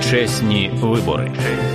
Чесні вибори.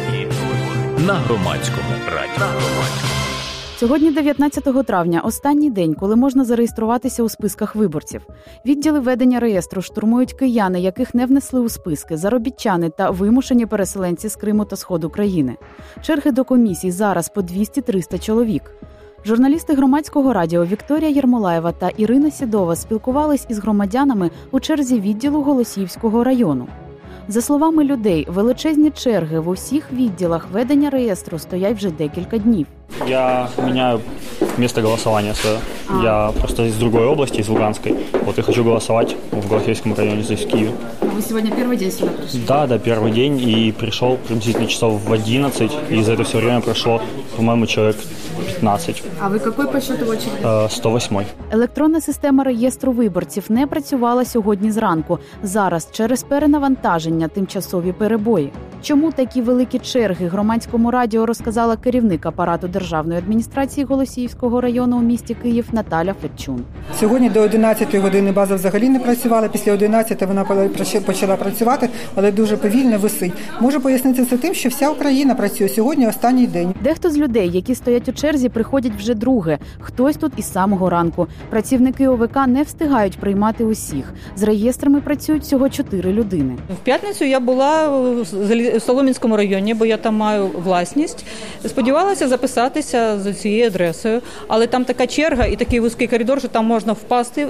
На Громадському радіо. Сьогодні 19 травня – останній день, коли можна зареєструватися у списках виборців. Відділи ведення реєстру штурмують кияни, яких не внесли у списки, заробітчани та вимушені переселенці з Криму та Сходу країни. Черги до комісій зараз по 200-300 чоловік. Журналісти Громадського радіо Вікторія Єрмолаєва та Ірина Сідова спілкувались із громадянами у черзі відділу Голосіївського району. За словами людей, величезні черги в усіх відділах ведення реєстру стоять вже декілька днів. Я меняю место голосования свое. Я просто из другой области, из Луганской. Вот и хочу голосовать в Голосіївському районе, здесь, в Киеве. Вы сегодня первый день сюда пришли? Да, первый день. И пришел приблизительно часов в 11. И за это все время прошло, по-моему, человек 15. А ви який по счету очереди? 108. Електронна система реєстру виборців не працювала сьогодні зранку. Зараз через перенавантаження тимчасові перебої. Чому такі великі черги Громадському радіо розказала керівник апарату Державної адміністрації Голосіївського району у місті Київ Наталя Федчун. Сьогодні до 11 години база взагалі не працювала. Після 11 вона почала працювати, але дуже повільно висить. Можу пояснити це тим, що вся Україна працює. Сьогодні останній день. Дехто з людей, які стоять у черзі, приходять вже друге. Хтось тут із самого ранку. Працівники ОВК не встигають приймати усіх. З реєстрами працюють всього 4 людини. В п'ятницю я була в Солом'янському районі, бо я там маю власність. Сподівалася записатися за цією адресою, але там така черга і такий вузький коридор, що там можна впасти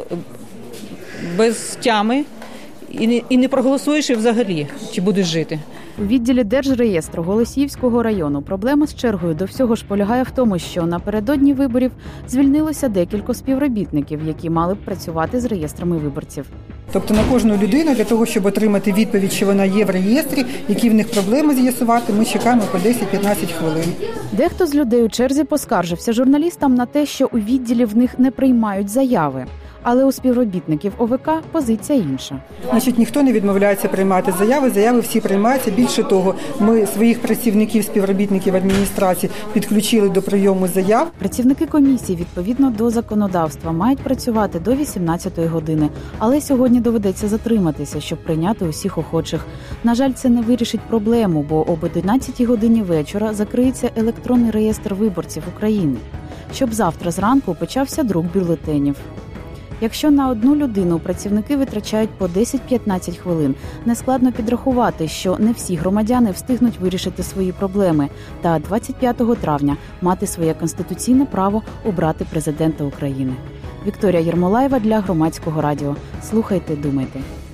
без тями і не проголосуєш і взагалі, чи будеш жити. У відділі Держреєстру Голосіївського району проблема з чергою до всього ж полягає в тому, що напередодні виборів звільнилося декілька співробітників, які мали б працювати з реєстрами виборців. Тобто на кожну людину для того, щоб отримати відповідь, що вона є в реєстрі, які в них проблеми з'ясувати, ми чекаємо по 10-15 хвилин. Дехто з людей у черзі поскаржився журналістам на те, що у відділі в них не приймають заяви. Але у співробітників ОВК позиція інша. Значить, ніхто не відмовляється приймати заяви всі приймаються. Більше того, ми своїх працівників, співробітників адміністрації підключили до прийому заяв. Працівники комісії, відповідно до законодавства, мають працювати до 18-ї години. Але сьогодні доведеться затриматися, щоб прийняти усіх охочих. На жаль, це не вирішить проблему, бо об 11-й годині вечора закриється електронний реєстр виборців України, щоб завтра зранку почався друк бюлетенів. Якщо на одну людину працівники витрачають по 10-15 хвилин, нескладно підрахувати, що не всі громадяни встигнуть вирішити свої проблеми та 25 травня мати своє конституційне право обрати президента України. Вікторія Єрмолаєва для Громадського радіо. Слухайте, думайте.